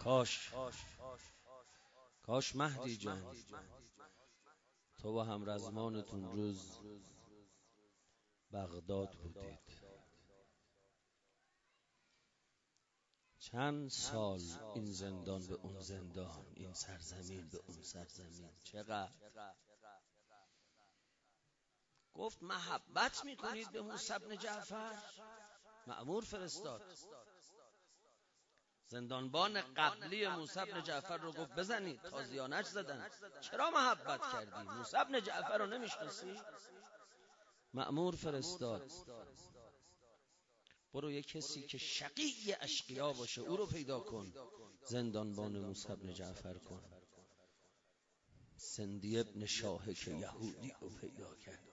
کاش مهدی جان تو و همرزمانتون روز بغداد بودید. چند سال این زندان به اون زندان، این سرزمین به اون سرزمین، چقدر گفت محبت میکنید به موسی بن جعفر. مأمور فرستاد زندانبان قبلی موسی بن جعفر رو گفت بزنید. تازیانش زدن. چرا محبت کردی؟ موسی بن جعفر رو نمیشناسی؟ مأمور فرستاد برو یه کسی که شقی اشقیا باشه او رو پیدا کن، زندانبان موسی بن جعفر کن. سندی ابن شاهک یهودی رو پیدا کرد.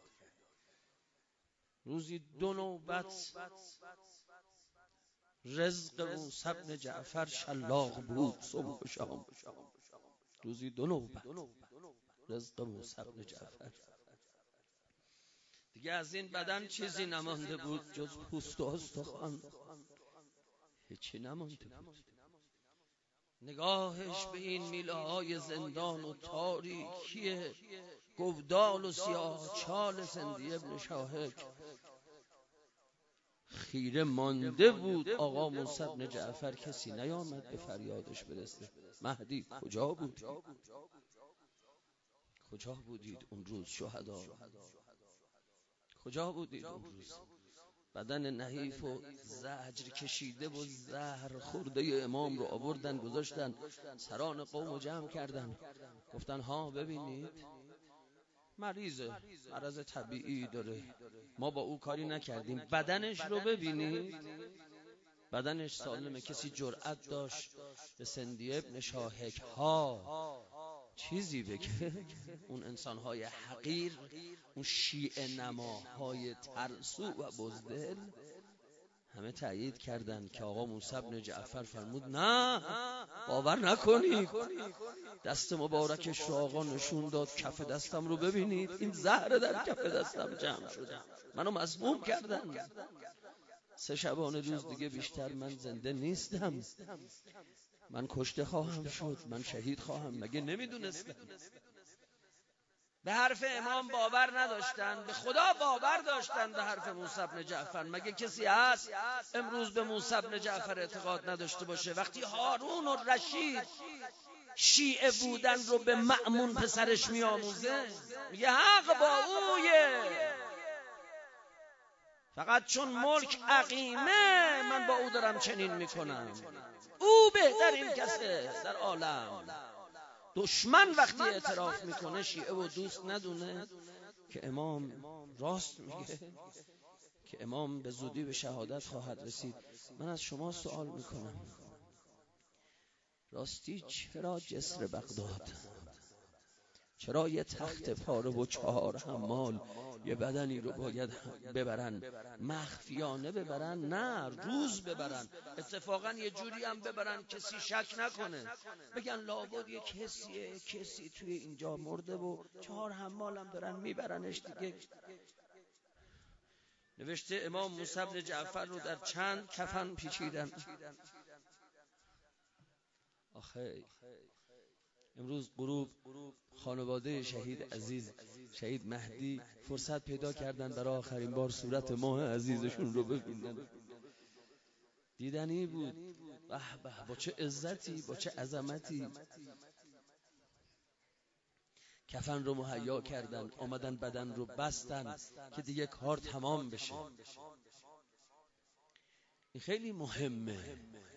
روزی 2 نوبت رزق موسی بن جعفر شلاق بود. صبح و شام روزی 2 نوبت رزق موسی بن جعفر. دیگه از این بدن چیزی نمانده بود جز پوست و استخوان، هیچی نمانده بود. نگاهش به این میله های زندان و تاریکی گودال و سیاه چال سندی ابن شاهک خیره مانده بود. آقا موسی بن جعفر کسی نیامد به فریادش برسه. مهدی کجا بود؟ کجا بودید اون روز شهدا؟ کجا بودید اون روز؟ بدن نحیف و زجر کشیده و زهر خورده امام رو آوردن گذاشتن. سران قوم رو جمع کردن، گفتن ها ببینید مریضه، مرض طبیعی داره، ما با او کاری نکردیم، بدنش رو ببینید، بدنش سالمه. کسی جرأت داشت به سندی ابن شاهک ها چیزی بگه؟ اون انسانهای حقیر، اون شیعه نماهای ترسو و بزدل همه تأیید کردند که آقا موسی بن جعفر فرمود نه باور نکنید. دست مبارکش رو آقا نشون داد، کف دستم رو ببینید، این زهر در کف دستم جمع شده، منو مسموم کردن. 3 شبانه روز دیگه بیشتر من زنده نیستم، من کشته خواهم شد، من شهید خواهم. مگه نمیدونستم؟ به حرف امام باور نداشتن، به خدا باور داشتن، به حرف موسی بن جعفر. مگه کسی هست امروز به موسی بن جعفر اعتقاد نداشته باشه؟ وقتی هارون و رشید شیعه بودن رو به مأمون پسرش میآموزه، میگه حق با اویه، فقط چون ملک عقیمه من با او دارم چنین میکنم، او بهترین کسه در عالم. دشمن وقتی اعتراف میکنه شیعه و دوست ندونه که امام راست میگه، که امام به زودی به شهادت خواهد رسید. من از شما سوال میکنم راستی چرا جسر بغداد؟ چرا یه تخت پاره و 4 حمال یه بدنی رو باید ببرن مخفیانه ببرن؟ نه روز ببرن، اتفاقا یه جوری هم ببرن کسی شک نکنه، بگن لابد یه کسی توی اینجا مرده و 4 حمال هم دارن میبرنش دیگه. نوشته امام موسی بن جعفر رو در چند کفن پیچیدن. آخه امروز غروب خانواده شهید عزیز شهید مهدی فرصت پیدا کردن برای آخرین بار صورت ماه عزیزشون رو ببینن. دیدنی بود. به به، با چه عزتی، با چه عظمتی. کفن رو مهیا کردن، آمدن بدن رو بستن که دیگه کار تمام بشه. این خیلی مهمه.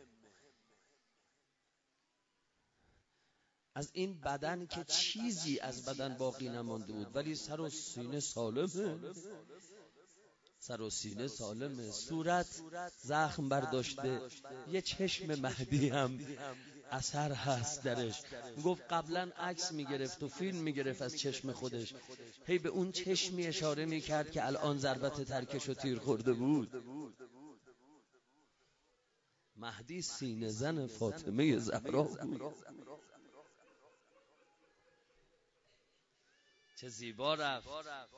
از این بدن که چیزی از بدن باقی نمانده بود، ولی سر و سینه سالمه، سر و سینه سالمه، صورت زخم برداشته، یه چشم مهدی هم اثر هست درش. گفت قبلا عکس میگرفت و فیلم میگرفت از چشم خودش، هی به اون چشمی اشاره میکرد که الان ضربت ترکش و تیر خورده بود. مهدی سینه زن فاطمه زهرا بود. چه زیبا رفت،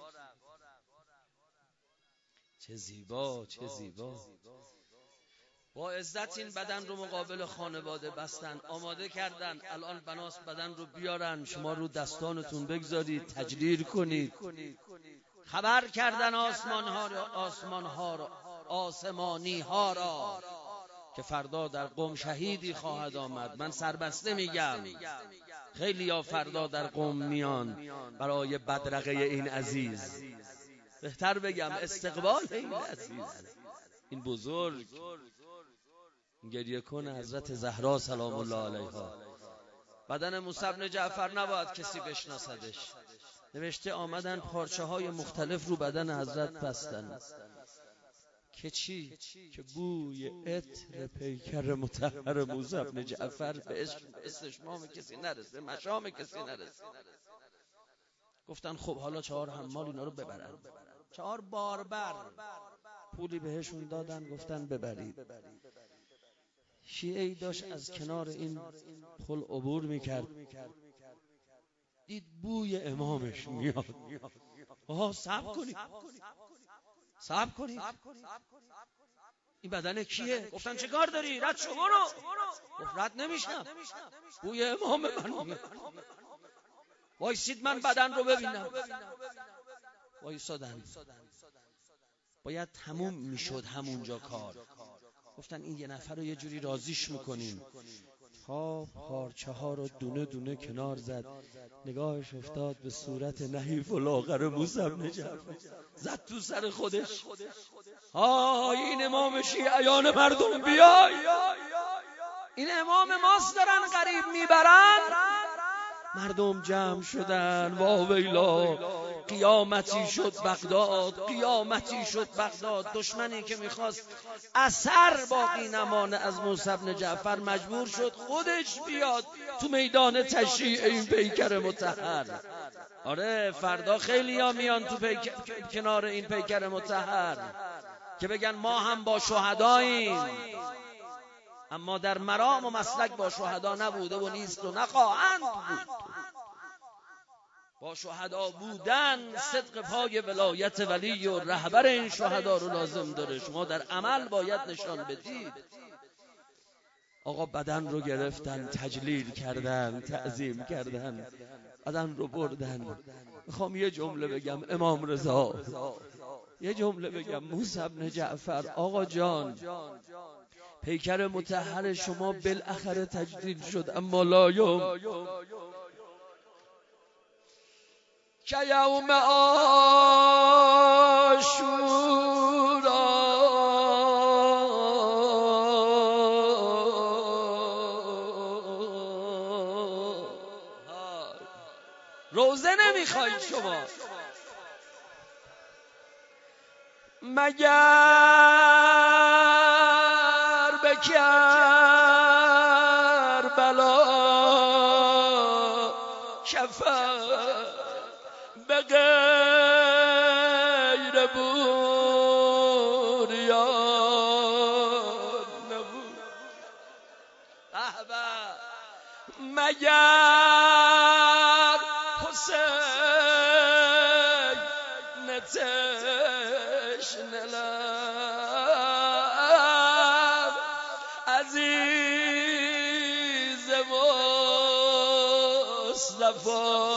چه زیبا، چه زیبا. با عزت این بدن رو مقابل خانواده بستن، آماده کردن. الان بناست بدن رو بیارن، شما رو دستانتون بگذارید، تجلیل کنید. خبر کردن آسمانی ها را که فردا در قم شهیدی خواهد آمد. من سربسته میگم خیلی ها فردا در قم میان برای بدرقه این عزیز، بهتر بگم استقبال این عزیز، این بزرگ، گریه کن حضرت زهرا سلام الله علیها. بدن موسی بن جعفر نباید کسی بشناسدش. نوشته آمدن پارچه های مختلف رو بدن حضرت بستن که چی؟ که بوی عطر پیکر مطهر موسی بن جعفر به استشمام کسی نرسه، مشام کسی نرسه. گفتن خب حالا 4 حمال اینا رو ببرن. 4 باربر پولی بهشون دادن، گفتن ببرید. شیعه‌ای داشت از کنار این پل عبور میکرد، دید بوی امامش میاد. صبر کنید این بدن کیه؟ گفتن چه کار داری؟ رد شو برو. گفت رد نمیشم، بوی امام من میاد. وایسید من بدن رو ببینم. وایسادن. باید تموم میشد همونجا کار. گفتن این 1 نفر رو یه جوری راضیش میکنیم. تا پارچه ها رو دونه دونه کنار زد، نگاهش افتاد به صورت نحیف و لاغر موسی بن جعفر، زد تو سر خودش این امام شیعیان مردم بیای، این امام ماست دارن غریب میبرن. مردم جمع شدن، واویلا، قیامتی شد بغداد. دشمنی که میخواست اثر باقی نمانه از موسی بن جعفر مجبور شد خودش بیاد تو میدان تشییع این پیکر مطهر. آره فردا خیلی ها میان تو کنار این پیکر مطهر که بگن ما هم با شهداییم، اما در مرام و مسلک با شهدا نبوده و نیست و نخواهند بود. با شهدا بودن صدق پای ولایت ولی و رهبر این شهدا رو لازم داره. شما در عمل باید نشان بدید. آقا بدن رو گرفتن، تجلیل کردن، تعظیم کردن، بدن رو بردن. میخوام یه جمله بگم امام رضا، یه جمله بگم موسی بن جعفر، آقا جان پیکر مطهر شما بالاخره تجدید شد، اما لا یوم که یوم عاشورا روزه نمیخواید شما مگر به کربلا شفا به غیر بوریان نبود، مگر حسین تشنه لب عزیز مصطفی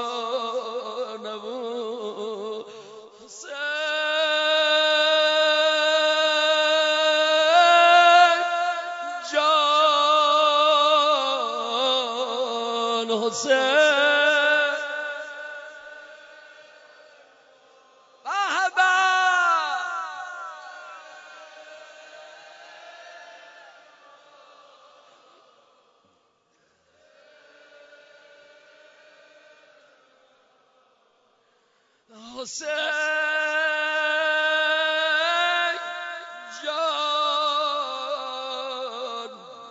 نبود. حسین جان حسین حسین جان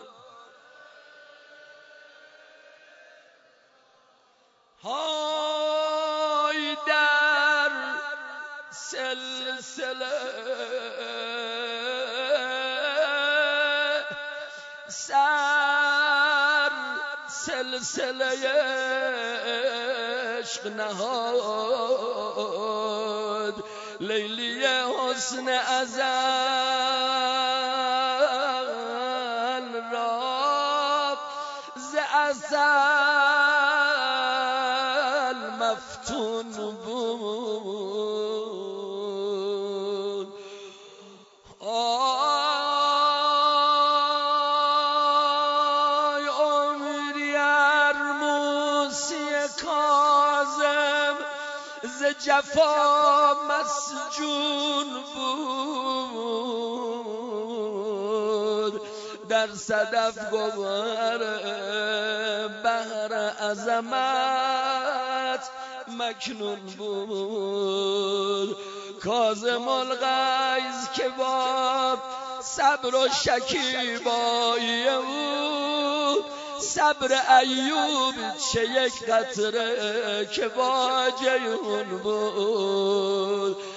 های در سلسله سلسله عشق نهاد، لیلی حسن ازل ازل مفتون بود. آی امیدی ارموسی کاظم ز جفا مسجون بود، در صدف گوهر بحر عظمت مکنون بود. کاظم الغیظ که با صبر و شکیبایی او، صبر ایوب چه یک قطره که با جیحون بود.